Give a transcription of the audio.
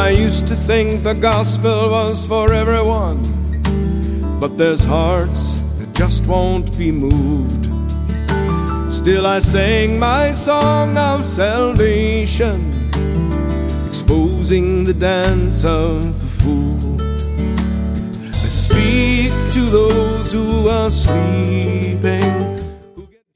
I used to think the gospel was for everyone, but there's hearts that just won't be moved. Still I sing my song of salvation, exposing the dance of the fool. I speak to those who are sleeping,